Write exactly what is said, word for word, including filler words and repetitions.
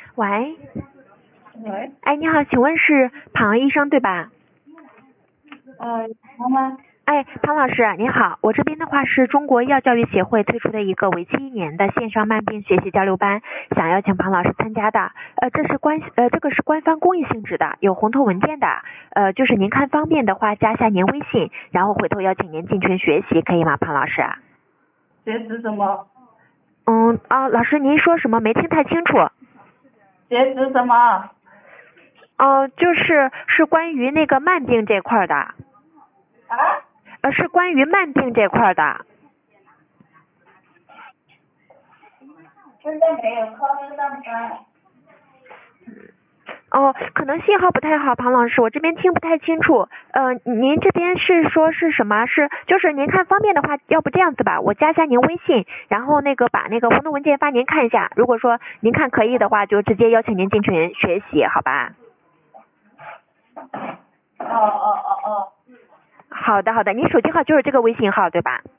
喂， 喂， 哎，你好，请问是庞医生对吧？ 呃，好吗？ 哎，庞老师您好，我这边的话是中国药教育协会推出的一个为期一年的线上慢病学习交流班，想邀请庞老师参加的。呃，这是官呃这个是官方公益性质的，有红头文件的。呃，就是您看方便的话，加下您微信，然后回头邀请您进群学习，可以吗，庞老师？ 学习什么？ 嗯啊，老师您说什么没听太清楚？ 学习什么？ 哦、就是是关于那个慢病这块的。 啊？ 呃，是关于慢病这块的。 现在没有课上班。 哦，可能信号不太好，庞老师，我这边听不太清楚。呃，您这边是说是什么？是就是您看方便的话，要不这样子吧，我加一下您微信，然后那个把那个活动文件发您看一下。如果说您看可以的话，就直接邀请您进群学习，好吧？ 哦哦哦哦。 好的好的，您手机号就是这个微信号对吧？